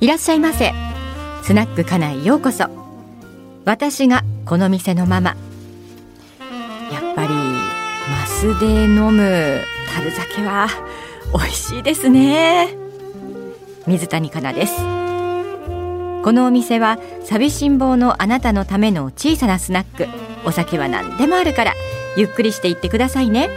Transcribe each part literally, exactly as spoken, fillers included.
いらっしゃいませ。スナックかなへようこそ。私がこの店のママ。やっぱりマスで飲む樽酒は美味しいですね。水谷香奈です。このお店は寂しん坊のあなたのための小さなスナック。お酒は何でもあるからゆっくりしていってくださいね。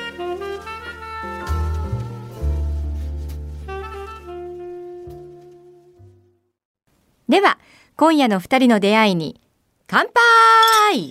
では今夜のふたりの出会いに乾杯。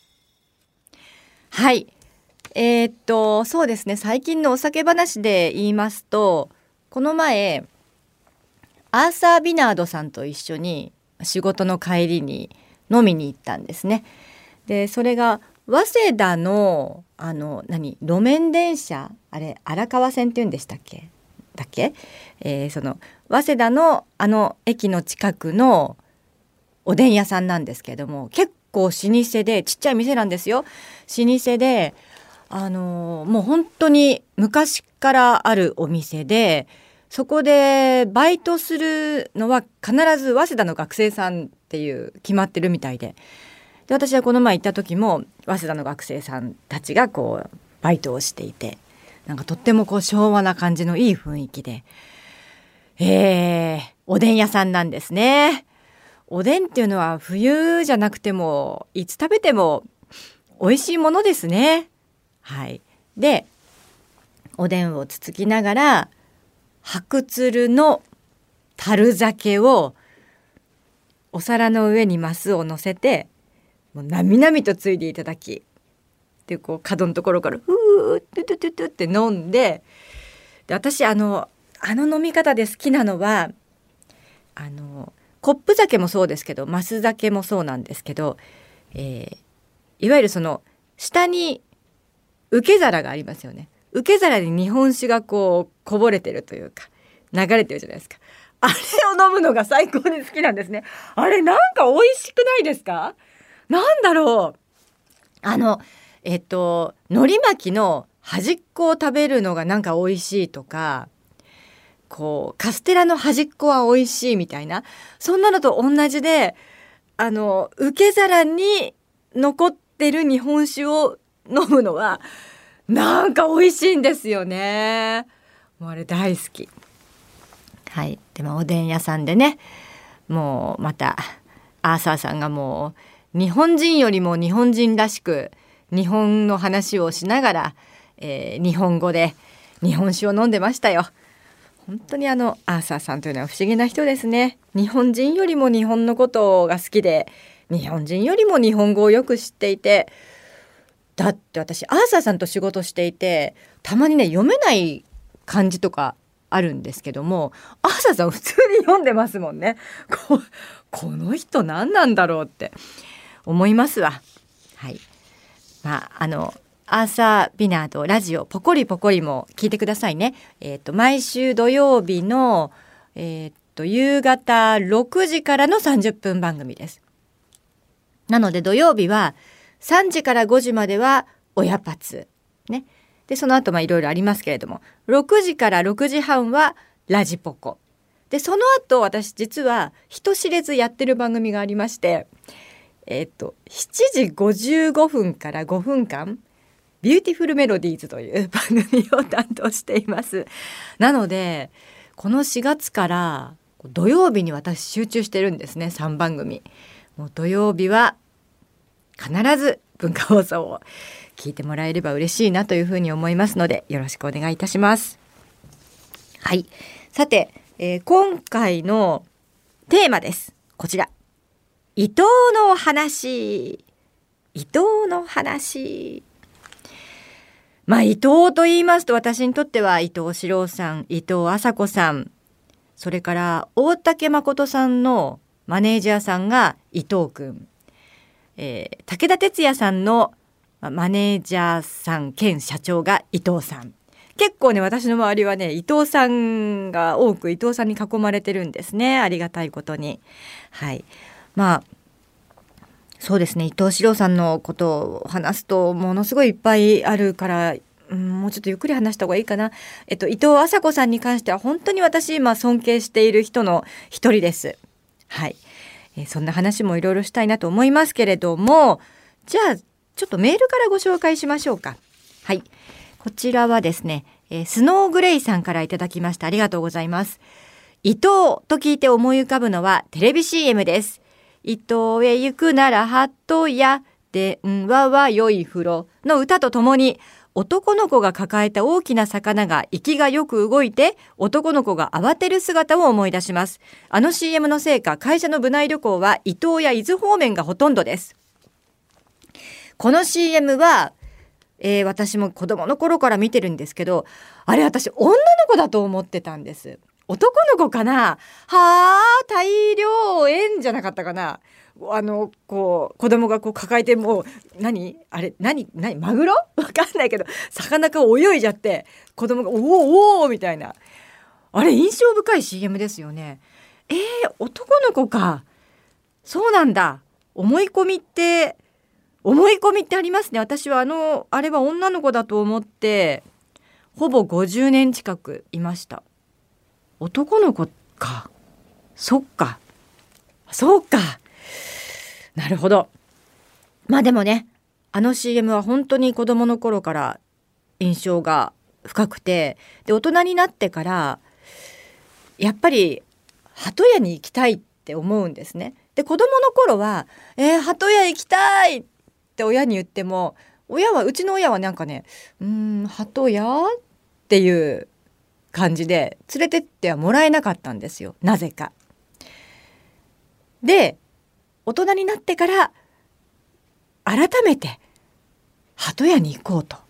はい、えー、っとそうですね、最近のお酒話で言いますと、この前アーサー・ビナードさんと一緒に仕事の帰りに飲みに行ったんですね。でそれが早稲田のあの何路面電車、あれ荒川線っていうんでしたっけだっけ、えー、その早稲田のあの駅の近くのおでん屋さんなんですけども、結構老舗でちっちゃい店なんですよ。老舗であのー、もう本当に昔からあるお店で、そこでバイトするのは必ず早稲田の学生さんっていう決まってるみたいで、で私はこの前行った時も早稲田の学生さんたちがこうバイトをしていて、なんかとってもこう昭和な感じのいい雰囲気で、えー、おでん屋さんなんですね。おでんっていうのは冬じゃなくてもいつ食べても美味しいものですね。はい。でおでんをつつきながら白鶴の樽酒をお皿の上にマスを乗せて、もうなみなみとついでいただき、でこう角のところからふーってってってってって飲んで、で私あのあの飲み方で好きなのは、あのコップ酒もそうですけどマス酒もそうなんですけど、えー、いわゆるその下に受け皿がありますよね。受け皿に日本酒がこうこぼれてるというか流れてるじゃないですか。あれを飲むのが最高に好きなんですね。あれなんか美味しくないですか？なんだろう、あのえっと海苔巻きの端っこを食べるのがなんか美味しいとか、こうカステラの端っこは美味しいみたいな、そんなのと同じで、あの受け皿に残ってる日本酒を飲むのはなんか美味しいんですよね。もうあれ大好き。はい。でもおでん屋さんでね、もうまたアーサーさんがもう日本人よりも日本人らしく日本の話をしながら、えー、日本語で日本酒を飲んでましたよ。本当にあのアーサーさんというのは不思議な人ですね。日本人よりも日本のことが好きで、日本人よりも日本語をよく知っていて、だって私アーサーさんと仕事していてたまにね読めない漢字とかあるんですけども、アーサーさん普通に読んでますもんね。 こ, この人何なんだろうって思いますわ。はい。まああのアーサー・ビナードラジオポコリポコリも聞いてくださいね。えー、と毎週土曜日の、えー、と夕方ろくじからのさんじゅっぷん番組です。なので土曜日はさんじからごじまでは親パツ、ね、でその後いろいろありますけれども、ろくじからろくじはんはラジポコで、その後私実は人知れずやってる番組がありまして、えー、としちじごじゅうごふんからごふんかんビューティフルメロディーズという番組を担当しています。なのでこのしがつから土曜日に私集中してるんですね。さんばんぐみ、もう土曜日は必ず文化放送を聞いてもらえれば嬉しいなというふうに思いますので、よろしくお願いいたします。はい。さて、えー、今回のテーマです。こちら、伊藤の話。伊藤の話。まあ伊藤と言いますと、私にとっては伊藤四郎さん、伊藤麻子さん、それから大竹誠さんのマネージャーさんが伊藤くん、えー、武田鉄矢さんのマネージャーさん兼社長が伊藤さん。結構ね、私の周りはね伊藤さんが多く、伊藤さんに囲まれてるんですね。ありがたいことに。はい。まあそうですね、伊藤四郎さんのことを話すとものすごいいっぱいあるから、 うん、もうちょっとゆっくり話した方がいいかな。えっと伊藤麻子さんに関しては本当に私今尊敬している人の一人です。はい、えー、そんな話もいろいろしたいなと思いますけれども、じゃあちょっとメールからご紹介しましょうか。はい、こちらはですね、えー、スノーグレイさんからいただきました。ありがとうございます。伊藤と聞いて思い浮かぶのはテレビ シーエム です。伊東へ行くなら鳩屋、電話は良い風呂の歌とともに、男の子が抱えた大きな魚が息がよく動いて男の子が慌てる姿を思い出します。あの シーエム のせいか会社の部内旅行は伊東や伊豆方面がほとんどです。この シーエム は、えー、私も子供の頃から見てるんですけど、あれ私女の子だと思ってたんです。男の子かな。はあ、大量円じゃなかったかな。あのこう子供がこう抱えて、もう何あれ何何マグロわかんないけど魚が泳いじゃって子供がおおおーみたいな、あれ印象深い シーエム ですよね。えー、男の子か。そうなんだ。思い込みって思い込みってありますね。私はあのあれは女の子だと思ってほぼごじゅうねん近くいました。男の子か。そっかそうか、なるほど。まあでもね、あの シーエム は本当に子供の頃から印象が深くて、で大人になってからやっぱり鳩屋に行きたいって思うんですね。で子供の頃は、えー、鳩屋行きたいって親に言っても、親はうちの親はなんかね、うーん鳩屋っていう感じで連れてってはもらえなかったんですよ、なぜか。で大人になってから改めて鳩屋に行こうと。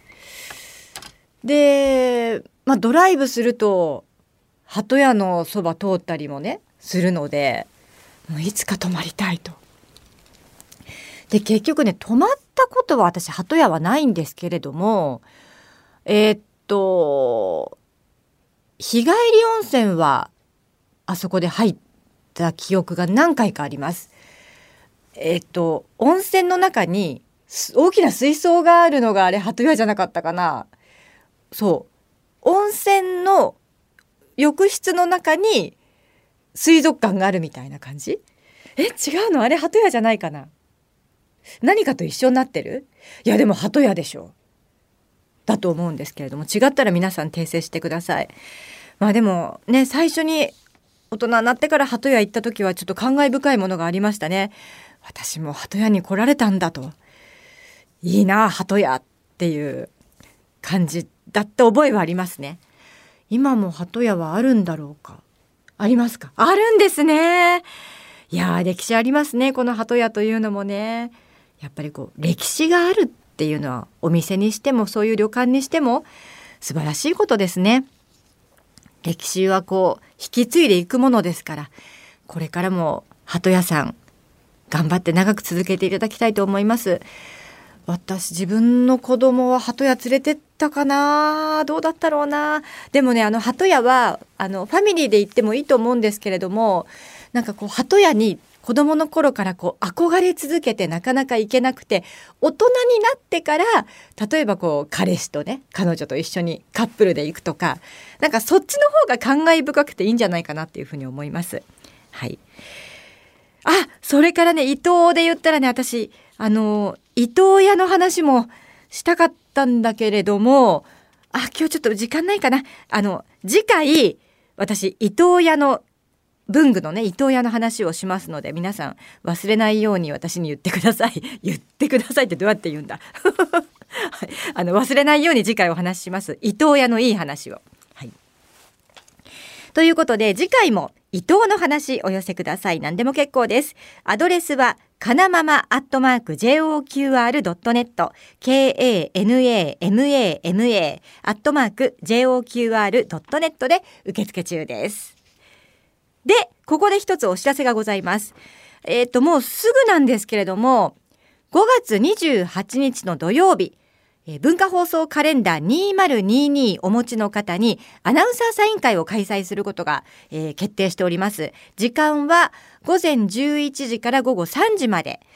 で、まあ、ドライブすると鳩屋のそば通ったりもねするので、もういつか泊まりたいと。で結局ね、泊まったことは私鳩屋はないんですけれども、えー、っと日帰り温泉はあそこで入った記憶が何回かあります。えっと温泉の中に大きな水槽があるのがあれ鳩屋じゃなかったかな。そう温泉の浴室の中に水族館があるみたいな感じ。え違うの、あれ鳩屋じゃないかな。何かと一緒になってる。いやでも鳩屋でしょだと思うんですけれども、違ったら皆さん訂正してください。まあでもね、最初に大人になってから鳩屋行った時はちょっと感慨深いものがありましたね。私も鳩屋に来られたんだと、いいな鳩屋っていう感じだった覚えはありますね。今も鳩屋はあるんだろうか。ありますか。あるんですね。いやー歴史ありますね、この鳩屋というのもね。やっぱりこう歴史があるっていうのはお店にしてもそういう旅館にしても素晴らしいことですね。歴史はこう引き継いでいくものですから、これからも鳩屋さん頑張って長く続けていただきたいと思います。私自分の子供は鳩屋連れてったかな、どうだったろうな。でもね、あの鳩屋はあのファミリーで行ってもいいと思うんですけれども、なんかこう鳩屋に子供の頃からこう憧れ続けてなかなか行けなくて、大人になってから例えばこう彼氏とね彼女と一緒にカップルで行くとか、なんかそっちの方が感慨深くていいんじゃないかなっていうふうに思います。はい。あ、それからね、伊東で言ったらね、私あの伊東屋の話もしたかったんだけれども、あ、今日ちょっと時間ないかな。あの次回私伊東屋の文具のね伊東屋の話をしますので、皆さん忘れないように私に言ってください。言ってくださいってどうやって言うんだ、はい、あの忘れないように次回お話しします。伊東屋のいい話を、はい、ということで次回も伊東の話お寄せください。何でも結構です。アドレスはかなままアットマーク ジェイオーキューアールドットネット ケーエーエヌエーエムエーエムエー アットマーク ジェイオーキューアールドットネットで受付中です。で、ここで一つお知らせがございます。えっと、もうすぐなんですけれども、ごがつにじゅうはちにちの土曜日、えー、文化放送カレンダーにせんにじゅうにお持ちの方にアナウンサーサイン会を開催することが、えー、決定しております。時間はごぜんじゅういちじからごごさんじまで。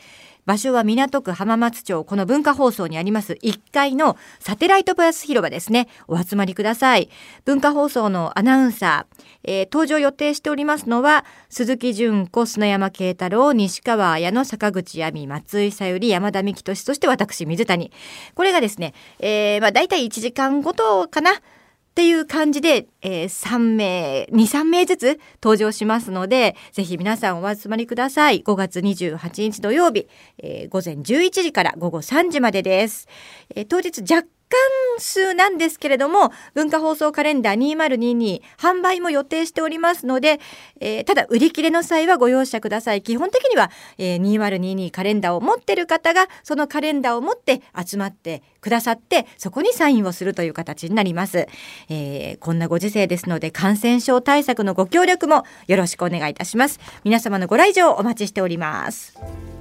場所は港区浜松町、この文化放送にありますいっかいのサテライトプラス広場ですね。お集まりください。文化放送のアナウンサー、えー、登場予定しておりますのは鈴木純子、砂山慶太郎、西川綾乃、坂口亜美、松井さゆり、山田美希俊、そして私水谷。これがですね、えー、まあだいたいいちじかんごとかなっていう感じで、えー、さんめいにさんめいずつ登場しますので、ぜひ皆さんお集まりください。ごがつにじゅうはちにち土曜日、えー、午前じゅういちじから午後さんじまでです。えー、当日若干数なんですけれども、文化放送カレンダーにせんにじゅうに販売も予定しておりますので、えー、ただ売り切れの際はご容赦ください。基本的には、えー、にせんにじゅうにカレンダーを持っている方がそのカレンダーを持って集まってくださって、そこにサインをするという形になります。えー、こんなご時世ですので感染症対策のご協力もよろしくお願いいたします。皆様のご来場お待ちしております。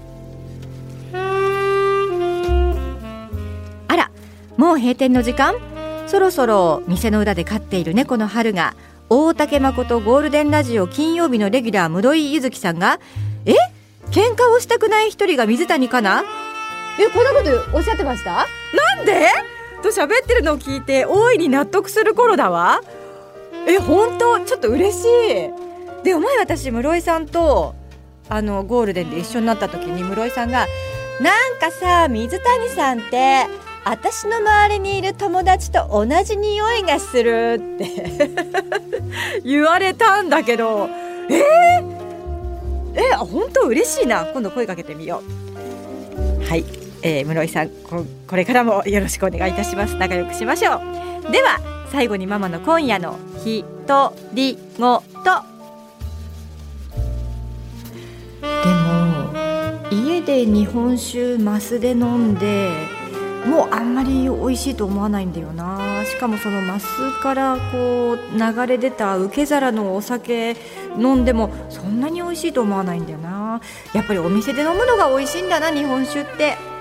あら、もう閉店の時間？そろそろ店の裏で飼っている猫の春が、大竹誠ゴールデンラジオ金曜日のレギュラー室井ゆずきさんが、え喧嘩をしたくない一人が水谷かな、えこんなことおっしゃってました？なんでと喋ってるのを聞いて大いに納得する頃だわ。え本当ちょっと嬉しい。で、お前私室井さんとあのゴールデンで一緒になった時に室井さんが、なんかさ水谷さんって私の周りにいる友達と同じ匂いがするって言われたんだけど、えー、え本当嬉しいな。今度声かけてみよう。はい、えー、室井さん こ, これからもよろしくお願いいたします。仲良くしましょう。では最後にママの今夜のひとりごと。でも家で日本酒マスで飲んでもうあんまり美味しいと思わないんだよな。しかもそのマスからこう流れ出た受け皿のお酒飲んでもそんなに美味しいと思わないんだよな。やっぱりお店で飲むのが美味しいんだな、日本酒って。